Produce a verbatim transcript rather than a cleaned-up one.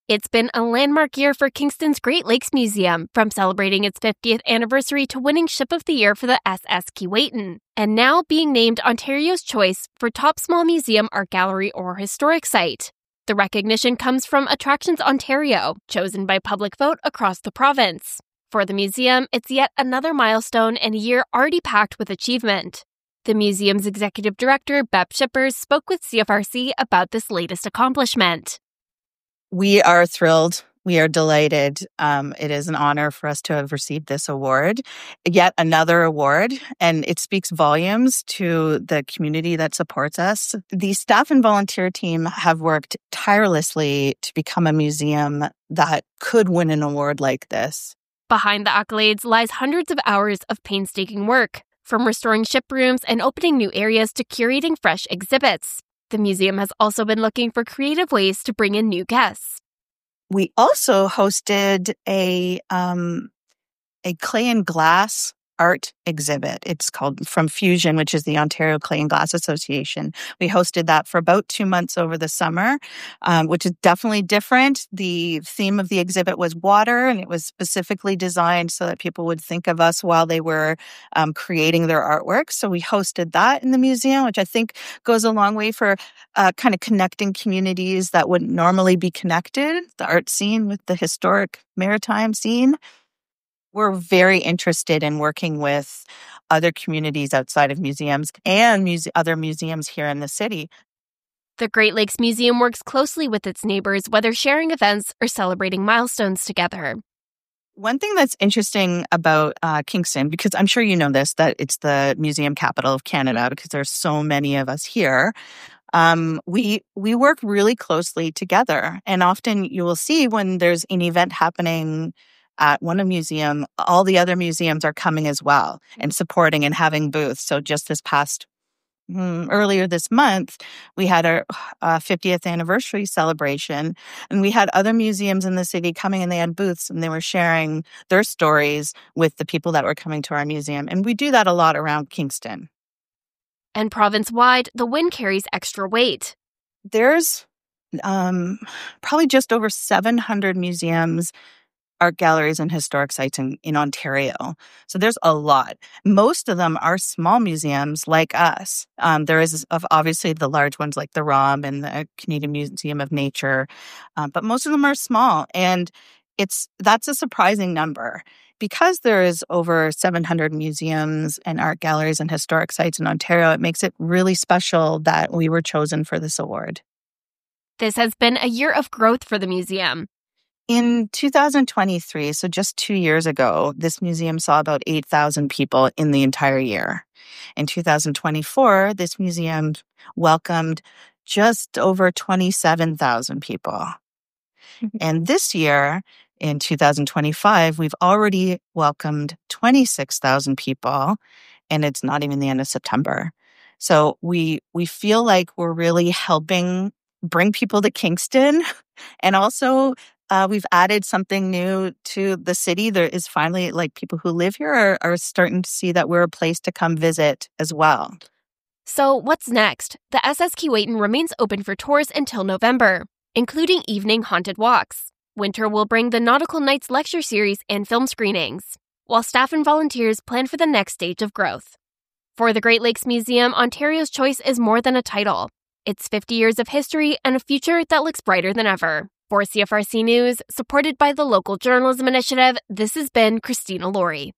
It's been a landmark year for Kingston's Great Lakes Museum, from celebrating its fiftieth anniversary to winning Ship of the Year for the S S Keewatin, and now being named Ontario's choice for top small museum, art gallery, or historic site. The recognition comes from Attractions Ontario, chosen by public vote across the province. For the museum, it's yet another milestone and a year already packed with achievement. The museum's executive director, Bep Shippers, spoke with C F R C about this latest accomplishment. We are thrilled. We are delighted. Um, it is an honor for us to have received this award, yet another award, and it speaks volumes to the community that supports us. The staff and volunteer team have worked tirelessly to become a museum that could win an award like this. Behind the accolades lies hundreds of hours of painstaking work, from restoring ship rooms and opening new areas to curating fresh exhibits. The museum has also been looking for creative ways to bring in new guests. We also hosted a um, a clay and glass art exhibit. It's called From Fusion, which is the Ontario Clay and Glass Association. We hosted that for about two months over the summer, um, which is definitely different. The theme of the exhibit was water, and it was specifically designed so that people would think of us while they were um, creating their artwork. So we hosted that in the museum, which I think goes a long way for uh, kind of connecting communities that wouldn't normally be connected, the art scene with the historic maritime scene. We're very interested in working with other communities outside of museums and muse- other museums here in the city. The Great Lakes Museum works closely with its neighbors, whether sharing events or celebrating milestones together. One thing that's interesting about uh, Kingston, because I'm sure you know this, that it's the museum capital of Canada, because there's so many of us here. Um, we we work really closely together, and often you will see when there's an event happening at one museum, all the other museums are coming as well and supporting and having booths. So just this past, mm, earlier this month, we had our uh, fiftieth anniversary celebration, and we had other museums in the city coming, and they had booths, and they were sharing their stories with the people that were coming to our museum. And we do that a lot around Kingston. And province-wide, the win carries extra weight. There's um, probably just over seven hundred museums, art galleries, and historic sites in, in Ontario. So there's a lot. Most of them are small museums like us. Um, there is obviously the large ones like the R O M and the Canadian Museum of Nature, um, but most of them are small. And it's that's a surprising number. Because there is over seven hundred museums and art galleries and historic sites in Ontario, it makes it really special that we were chosen for this award. This has been a year of growth for the museum. In two thousand twenty-three, so just two years ago, this museum saw about eight thousand people in the entire year. In two thousand twenty-four, this museum welcomed just over twenty-seven thousand people. Mm-hmm. And this year, in two thousand twenty-five, we've already welcomed twenty-six thousand people, and it's not even the end of September. So we we feel like we're really helping bring people to Kingston, and also Uh, we've added something new to the city. There is finally, like, people who live here are, are starting to see that we're a place to come visit as well. So what's next? The S S Keewatin remains open for tours until November, including evening haunted walks. Winter will bring the Nautical Nights lecture series and film screenings, while staff and volunteers plan for the next stage of growth. For the Great Lakes Museum, Ontario's choice is more than a title. It's fifty years of history and a future that looks brighter than ever. For C F R C News, supported by the Local Journalism Initiative, this has been Christina Laurie.